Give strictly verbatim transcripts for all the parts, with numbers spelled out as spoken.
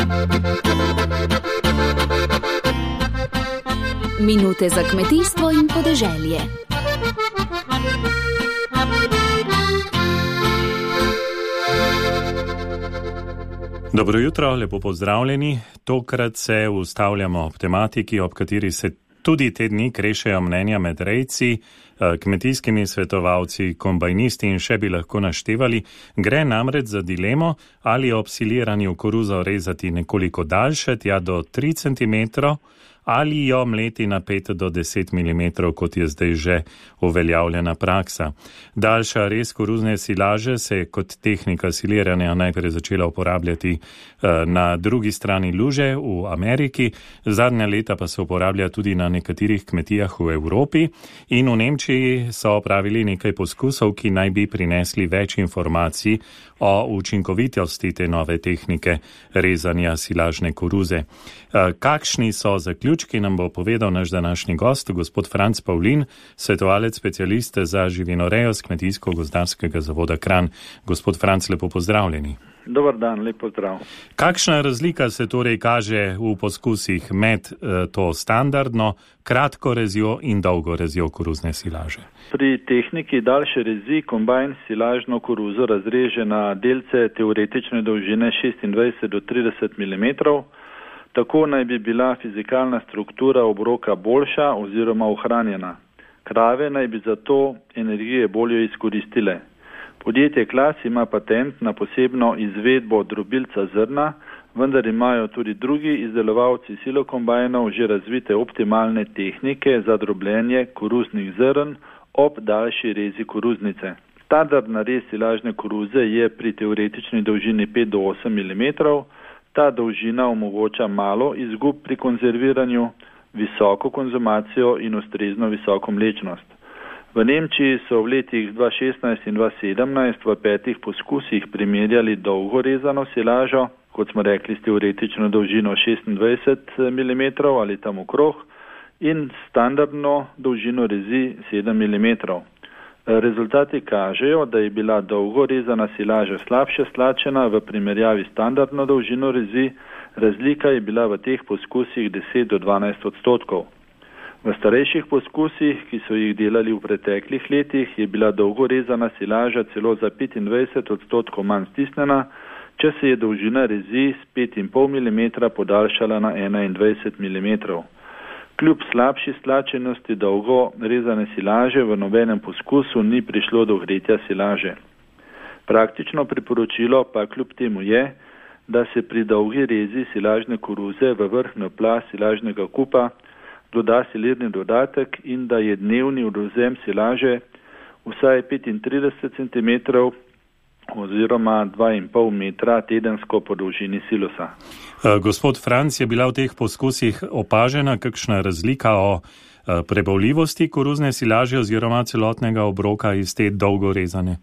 Minute za kmetijstvo in podeželje. Dobro jutro, lepo pozdravljeni. Tokrat se ustavljamo ob tematiki, ob kateri se tudi te dni krešejo mnenja med rejci, kmetijskimi svetovalci, kombajnisti in še bi lahko naštevali. Gre namreč za dilemo, ali ob siliranju koruzo rezati nekoliko daljše, tja do tri centimetre, ali jo mleti na pet do deset milimetrov, kot je zdaj že uveljavljena praksa. Daljša rez koruzne silaže se je kot tehnika siliranja najprej začela uporabljati na drugi strani luže v Ameriki, zadnja leta pa se uporablja tudi na nekaterih kmetijah v Evropi in v Nemčiji so opravili nekaj poskusov, ki naj bi prinesli več informacij o učinkovitosti te nove tehnike rezanja silažne koruze. Kakšni so zaključki, nam bo povedal naš današnji gost, gospod Franc Pavlin, svetovalec specialist za živinorejo z Kmetijsko-gozdarskega zavoda Kranj. Gospod Franc, lepo pozdravljeni. Dobar dan, lep pozdrav. Kakšna razlika se torej kaže v poskusih med to standardno, kratko rezjo in dolgo rezjo koruzne silaže? Pri tehniki daljše rezi kombajn silažno koruzo razreže na delce teoretične dolžine šestindvajset do trideset milimetrov. Tako naj bi bila fizikalna struktura obroka boljša oziroma ohranjena. Krave naj bi zato energije bolje izkoristile. Podjetje Klas ima patent na posebno izvedbo drobilca zrna, vendar imajo tudi drugi izdelovalci silokombajnov že razvite optimalne tehnike za drobljenje koruznih zrn ob daljši rezi koruznice. Standardna rez silažne koruze je pri teoretični dolžini pet do osem milimetrov. Ta dolžina omogoča malo izgub pri konzerviranju, visoko konzumacijo in ustrezno visoko mlečnost. V Nemčiji so v letih dva tisoč šestnajst in dva tisoč sedemnajst v petih poskusih primerjali dolgo rezano silažo, kot smo rekli s teoretično dolžino šestindvajset milimetrov ali tam okrog, in standardno dolžino rezi sedem milimetrov. Rezultati kažejo, da je bila dolgo rezana silaža slabše stlačena v primerjavi s standardno dolžino rezi, razlika je bila v teh poskusih deset do dvanajst odstotkov. V starejših poskusih, ki so jih delali v preteklih letih, je bila dolgo rezana silaža celo za petindvajset odstotkov manj stisnjena, če se je dolžina rezi s pet in pol milimetra podaljšala na enaindvajset milimetrov. Kljub slabši stlačenosti dolgo rezane silaže v nobenem poskusu ni prišlo do gretja silaže. Praktično priporočilo pa kljub temu je, da se pri dolgi rezi silažne koruze v vrhnjo plast silažnega kupa doda silirni dodatek in da je dnevni odvzem silaže vsaj petintrideset centimetrov oziroma dva in pol metra tedensko po dolžini silosa. Gospod Franc, je bila v teh poskusih opažena kakšna razlika o prebavljivosti koruzne silaže oziroma celotnega obroka iz te dolgo rezane?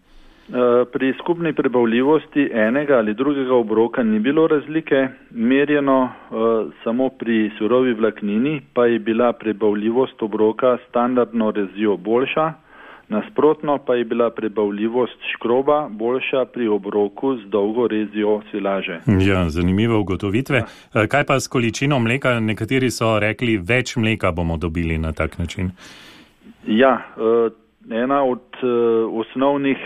Pri skupni prebavljivosti enega ali drugega obroka ni bilo razlike, merjeno samo pri surovi vlaknini pa je bila prebavljivost obroka standardno rezjo boljša, nasprotno pa je bila prebavljivost škroba boljša pri obroku z dolgo rezjo silaže. Ja, zanimive ugotovitve. Ja. Kaj pa s količino mleka? Nekateri so rekli, več mleka bomo dobili na tak način. Ja, ena od osnovnih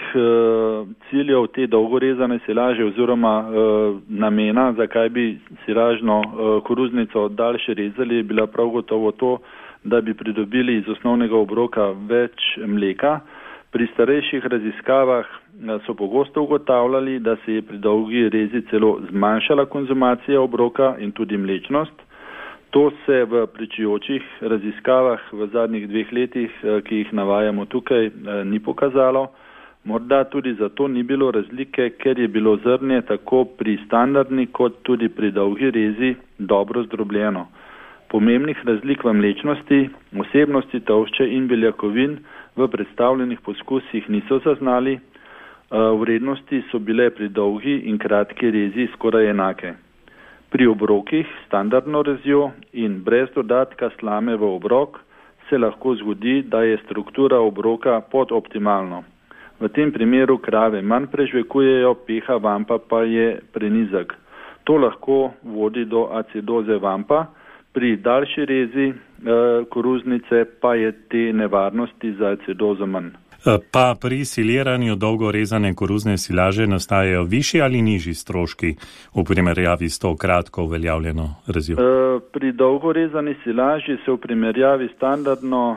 ciljev te dolgorezane silaže oziroma namena, zakaj bi silažno koruznico daljše rezali, je bila prav gotovo to, da bi pridobili iz osnovnega obroka več mleka. Pri starejših raziskavah so pogosto ugotavljali, da se je pri dolgi rezi celo zmanjšala konzumacija obroka in tudi mlečnost. To se v pričujočih raziskavah v zadnjih dveh letih, ki jih navajamo tukaj, ni pokazalo. Morda tudi zato ni bilo razlike, ker je bilo zrnje tako pri standardni kot tudi pri dolgi rezi dobro zdrobljeno. Pomembnih razlik v mlečnosti, vsebnosti tolšče in beljakovin v predstavljenih poskusih niso zaznali. Vrednosti so bile pri dolgi in kratki rezi skoraj enake. Pri obrokih standardno rezjo in brez dodatka slame v obrok se lahko zgodi, da je struktura obroka podoptimalno. V tem primeru krave manj prežvekujejo, pH vampa pa je prenizek. To lahko vodi do acidoze vampa. Pri daljši rezi e, koruznice pa je te nevarnosti za acidozo manj. Pa pri siliranju dolgo rezane koruzne silaže nastajajo višji ali nižji stroški v primerjavi s to kratko uveljavljeno rezjo? E, pri dolgo rezani silaži se v primerjavi standardno e,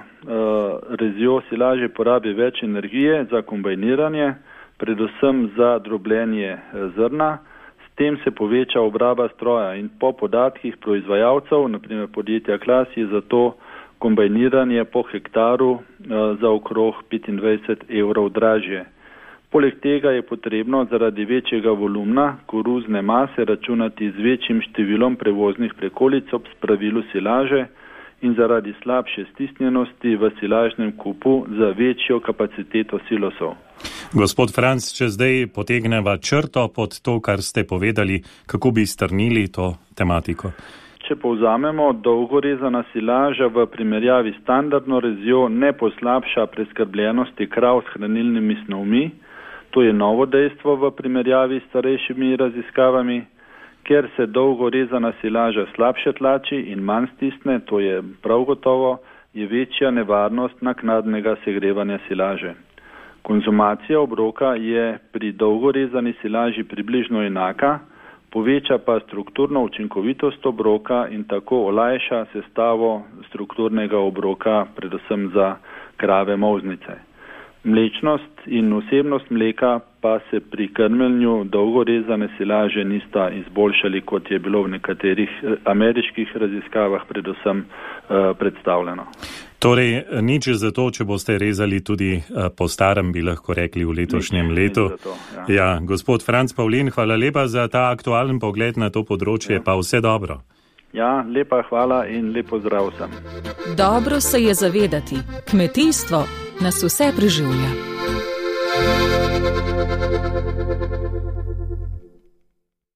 rezjo silaže porabi več energije za kombiniranje, predvsem za drobljenje zrna. S tem se poveča obraba stroja in po podatkih proizvajalcev, naprimer podjetja Klas, je zato kombiniranje po hektaru za okrog petindvajset evrov dražje. Poleg tega je potrebno zaradi večjega volumna koruzne mase računati z večjim številom prevoznih prekolic ob spravilu silaže in zaradi slabše stisnjenosti v silažnem kupu za večjo kapaciteto silosov. Gospod Franc, če zdaj potegneva črto pod to, kar ste povedali, kako bi strnili to tematiko? Če povzamemo, dolgorezana silaža v primerjavi s standardno rezjo ne poslabša preskrbljenosti krav s hranilnimi snovmi. To je novo dejstvo v primerjavi s starejšimi raziskavami. Ker se dolgorezana silaža slabše tlači in manj stisne, to je prav gotovo, je večja nevarnost naknadnega segrevanja silaže. Konzumacija obroka je pri dolgorezani silaži približno enaka, poveča pa strukturno učinkovitost obroka in tako olajša sestavo strukturnega obroka, predvsem za krave molznice. Mlečnost in vsebnost mleka pa se pri krmljenju dolgorezane silaže nista izboljšali, kot je bilo v nekaterih ameriških raziskavah predvsem uh, predstavljeno. Torej, nič za to, če boste rezali tudi uh, po starem, bi lahko rekli, v letošnjem nič, letu. Nič to, ja. Ja, gospod Franc Pavlin, hvala lepa za ta aktualen pogled na to področje, ja. Pa vse dobro. Ja, lepa hvala in lepo zdrav sem. Dobro se je zavedati, kmetijstvo nas vse preživlja.